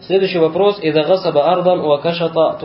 Следующий вопрос. «Ида гасаба ардан ва кашата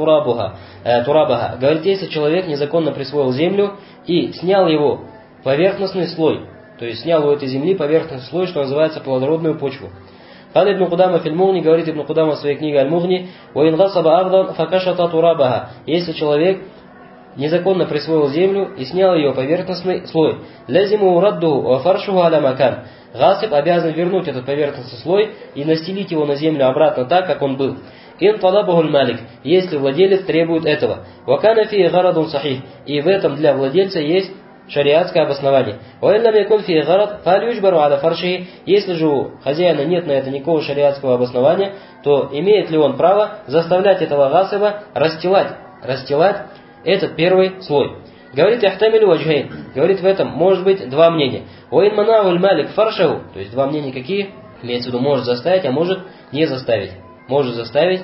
турабаха». Говорит, если человек незаконно присвоил землю и снял его поверхностный слой, то есть снял у этой земли поверхностный слой, что называется плодородную почву. Каля ибн Кудама филь-Мугни, говорит ибн Кудама в своей книге Аль-Мугни, «Ва ин гасаба ардан фа кашата турабаха». Если человек незаконно присвоил землю и снял ее поверхностный слой, лазиму радду ва фаршуху аля макан. Гасиб обязан вернуть этот поверхностный слой и настелить его на землю обратно так, как он был. Ин талабахуль малик, если владелец требует этого. Вакана фи гарадун сахих, и в этом для владельца есть шариатское обоснование. Ваиллам якун фи гарад фалюджбару аля фаршихи, если же у хозяина нет на это никакого шариатского обоснования, то имеет ли он право заставлять этого гасиба расстилать этот первый слой? Говорит, яхтамилю ваджхайн. Говорит, в этом может быть два мнения. Уин манауль малик фаршаху. То есть два мнения какие? Имеется в виду, может заставить, а может не заставить. Может заставить,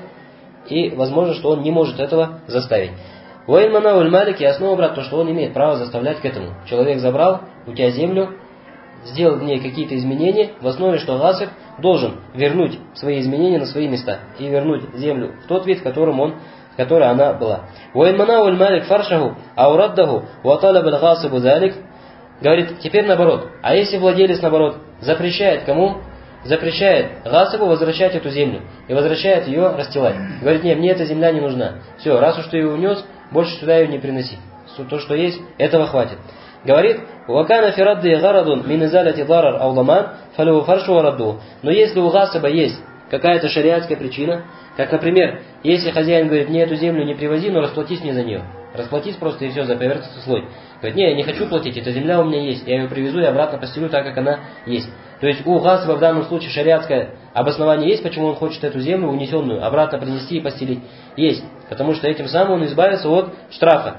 и возможно, что он не может этого заставить. Уин манауль малик, и основа, брат, то, что он имеет право заставлять к этому. Человек забрал у тебя землю, сделал в ней какие-то изменения, в основе, что гасиб должен вернуть свои изменения на свои места. И вернуть землю в тот вид, в которой она была. Уайманауль малик фаршаху аураддаху ваталаб аль-гасибу залик. Говорит, теперь наоборот. А если владелец наоборот запрещает кому? Запрещает гасибу возвращать эту землю и возвращает ее расстилать. Говорит, нет, мне эта земля не нужна. Все, раз уж ты ее унес, больше сюда ее не приноси. То, что есть, этого хватит. Говорит, вакана фирадди гарадун мин изаляти дарар ауламан фалю фаршу варадду. Но если у гасиба есть какая-то шариатская причина, как, например, если хозяин говорит, мне эту землю не привози, но расплатись мне за нее. Расплатись просто и все, за поверхностный слой. Говорит, не, я не хочу платить, эта земля у меня есть, я ее привезу и обратно постелю так, как она есть. То есть у гасиба в данном случае шариатское обоснование есть, почему он хочет эту землю унесенную обратно принести и постелить. Есть, потому что этим самым он избавится от штрафа.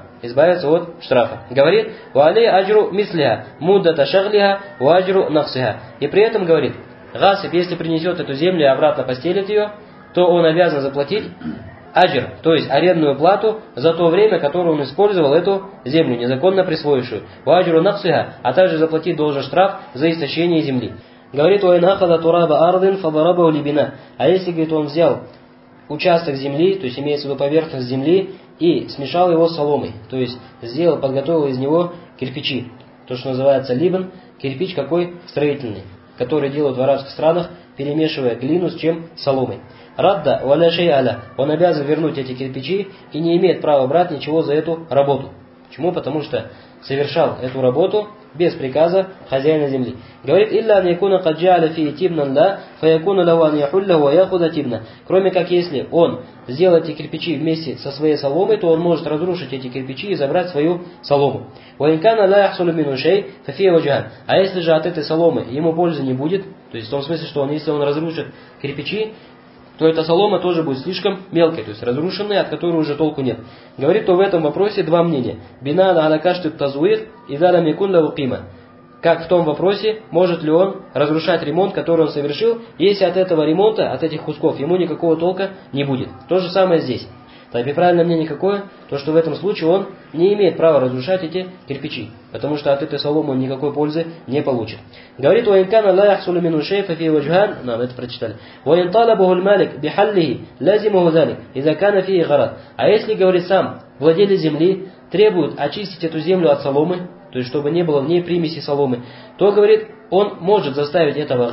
Говорит, ва алей аджру мислиха, муддата шаглиха, ва аджру наксиха. И при этом говорит, гасиб, если принесет эту землю и обратно постелит ее, то он обязан заплатить аджр, то есть арендную плату за то время, которое он использовал эту землю, незаконно присвоившую. Аджру наксиха, а также заплатить должен штраф за истощение земли. Говорит, уайнахада тураба ардин фадарабау либина. А если, говорит, он взял участок земли, то есть имеется в виду поверхность земли, и смешал его с соломой, то есть подготовил из него кирпичи, то, что называется либан, кирпич какой? Строительный, который делают в арабских странах, перемешивая глину с чем? Соломой. Радда валя шей аля. Он обязан вернуть эти кирпичи и не имеет права брать ничего за эту работу. Почему? Потому что совершал эту работу без приказа хозяина земли. Говорит, илля ан якуна кад джа'аля фии тибнан ла, фаякуна лаху ан яхулля ва яхуда тибна. Кроме как если он сделает эти кирпичи вместе со своей соломой, то он может разрушить эти кирпичи и забрать свою солому. Ва инкана ла яхсулу мину шей, фа фия ваджхан. А если же от этой соломы ему пользы не будет, то есть в том смысле, что если он разрушит кирпичи, то эта солома тоже будет слишком мелкой, то есть разрушенной, от которой уже толку нет. Говорит, то в этом вопросе два мнения. Бина на алакашты тазуир и далам якун лау қима. Как в том вопросе, может ли он разрушать ремонт, который он совершил, если от этого ремонта, от этих кусков, ему никакого толка не будет. То же самое здесь. Так и правильное мнение какое? То, что в этом случае он не имеет права разрушать эти кирпичи, потому что от этой соломы он никакой пользы не получит. Говорит, «Уинкана ла яхсулу мину шейфа фи ваджхан». Нам это прочитали. «Уин талабуху малик бихаллихи лазимуху залик, иза кана фи гарат». А если, говорит, сам владелец земли требует очистить эту землю от соломы, то есть чтобы не было в ней примеси соломы, то, говорит, он может заставить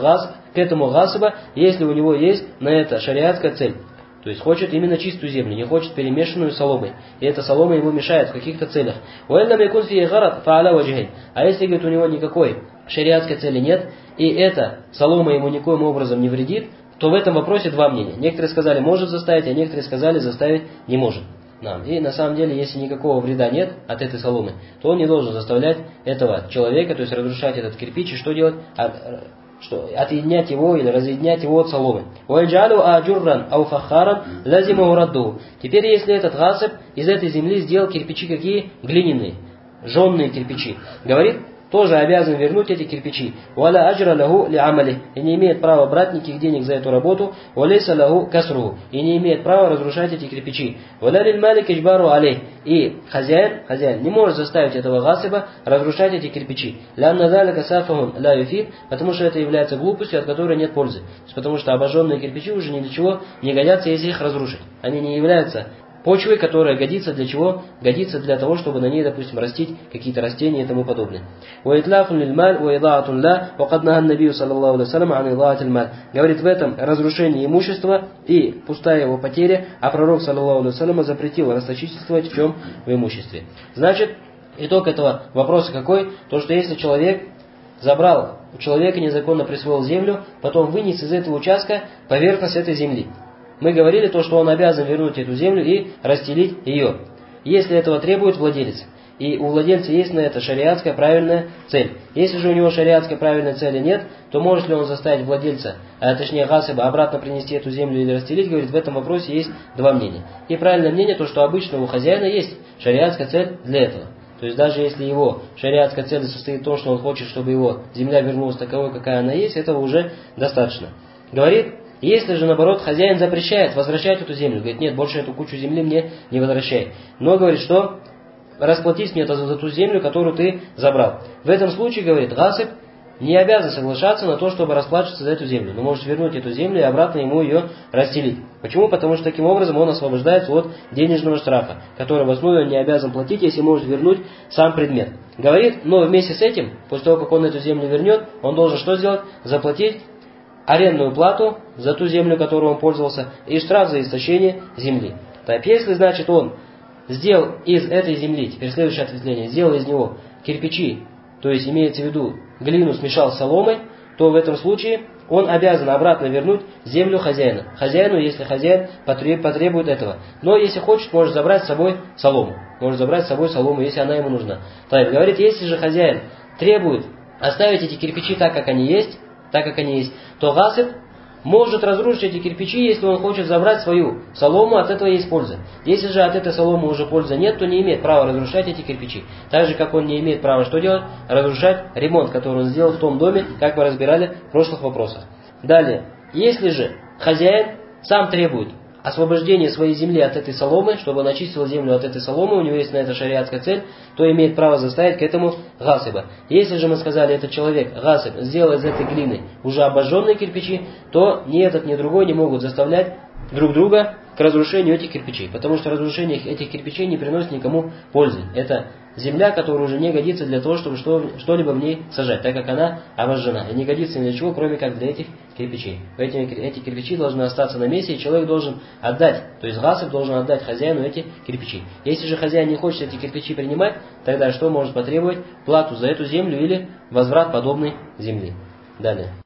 к этому гасиба, если у него есть на это шариатская цель. То есть хочет именно чистую землю, не хочет перемешанную соломой. И эта солома ему мешает в каких-то целях. А если, говорит, у него никакой шариатской цели нет, и эта солома ему никоим образом не вредит, то в этом вопросе два мнения. Некоторые сказали, может заставить, а некоторые сказали, заставить не может. И на самом деле, если никакого вреда нет от этой соломы, то он не должен заставлять этого человека, то есть разрушать этот кирпич, и что делать? Отъединять его или разъединять его от соломы. Теперь, если этот гасиб из этой земли сделал кирпичи какие? Глиняные, жженые кирпичи. Говорит, тоже обязан вернуть эти кирпичи. Валя аджра лаху ли амали, и не имеет права брать никаких денег за эту работу. Валейса лаху касру, и не имеет права разрушать эти кирпичи. Валя лиль малик иджбару алей, и хозяин не может заставить этого гасиба разрушать эти кирпичи. Лянна залика сафахун ля юфид, потому что это является глупостью, от которой нет пользы. Потому что обожженные кирпичи уже ни для чего не годятся, если их разрушить. Они не являются почвой, которая годится для чего? Годится для того, чтобы на ней, допустим, растить какие-то растения и тому подобное. Говорит, в этом разрушение имущества и пустая его потеря, а пророк, саллаллаху алейхи вассалям, запретил расточительствовать в чем? В имуществе. Значит, итог этого вопроса какой? То, что если человек забрал у человека, незаконно присвоил землю, потом вынес из этого участка поверхность этой земли. Мы говорили то, что он обязан вернуть эту землю и расстелить ее, если этого требует владелец. И у владельца есть на это шариатская правильная цель. Если же у него шариатской правильной цели нет, то может ли он заставить владельца, точнее гасиба, обратно принести эту землю или расстелить, говорит, в этом вопросе есть два мнения. И правильное мнение, то, что обычно у хозяина есть шариатская цель для этого. То есть даже если его шариатская цель состоит в том, что он хочет, чтобы его земля вернулась таковой, какая она есть, этого уже достаточно. Говорит, если же, наоборот, хозяин запрещает возвращать эту землю, говорит, нет, больше эту кучу земли мне не возвращай. Но говорит, что расплатись мне за ту землю, которую ты забрал. В этом случае, говорит, гасиб не обязан соглашаться на то, чтобы расплачиваться за эту землю. Но может вернуть эту землю и обратно ему ее расстелить. Почему? Потому что таким образом он освобождается от денежного штрафа, который в основе он не обязан платить, если может вернуть сам предмет. Говорит, но вместе с этим, после того, как он эту землю вернет, он должен что сделать? Заплатить арендную плату за ту землю, которой он пользовался, и штраф за истощение земли. Так, если, значит, он сделал из этой земли, теперь следующее ответвление, сделал из него кирпичи, то есть имеется в виду глину смешал с соломой, то в этом случае он обязан обратно вернуть землю хозяину, если хозяин потребует этого. Но если хочет, может забрать с собой солому. Может забрать с собой солому, если она ему нужна. Так, говорит, если же хозяин требует оставить эти кирпичи так, как они есть, то гасиб может разрушить эти кирпичи, если он хочет забрать свою солому, от этого есть польза. Если же от этой соломы уже пользы нет, то не имеет права разрушать эти кирпичи. Так же, как он не имеет права что делать? Разрушать ремонт, который он сделал в том доме, как мы разбирали в прошлых вопросах. Далее, если же хозяин сам требует освобождение своей земли от этой соломы, чтобы он очистил землю от этой соломы, у него есть на это шариатская цель, то имеет право заставить к этому гасиба. Если же мы сказали, этот человек, гасиб, сделал из этой глины уже обожженные кирпичи, то ни этот, ни другой не могут заставлять друг друга к разрушению этих кирпичей. Потому что разрушение этих кирпичей не приносит никому пользы. Это земля, которая уже не годится для того, чтобы что-либо в ней сажать, так как она обожжена. И не годится ни для чего, кроме как для этих кирпичей. Поэтому эти кирпичи должны остаться на месте, и человек должен отдать, то есть гасиб должен отдать хозяину эти кирпичи. Если же хозяин не хочет эти кирпичи принимать, тогда что может потребовать? Плату за эту землю или возврат подобной земли. Далее.